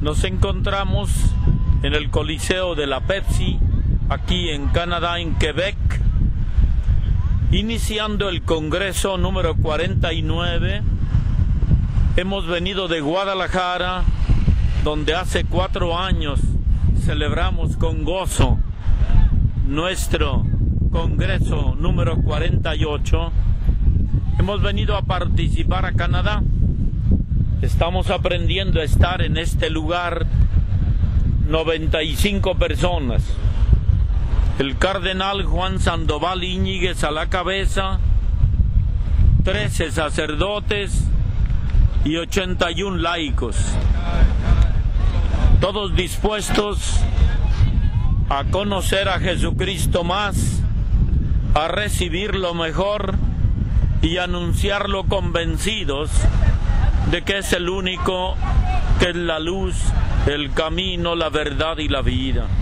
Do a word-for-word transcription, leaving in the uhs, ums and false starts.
Nos encontramos en el Coliseo de la Pepsi, aquí en Canadá, en Quebec, iniciando el Congreso número cuarenta y nueve. Hemos venido de Guadalajara, donde hace cuatro años celebramos con gozo nuestro Congreso número cuarenta y ocho. Hemos venido a participar a Canadá. Estamos aprendiendo a estar en este lugar, noventa y cinco personas. El cardenal Juan Sandoval Íñiguez a la cabeza, trece sacerdotes y ochenta y un laicos. Todos dispuestos a conocer a Jesucristo más, a recibir lo mejor y anunciarlo convencidos de que es el único, que es la luz, el camino, la verdad y la vida.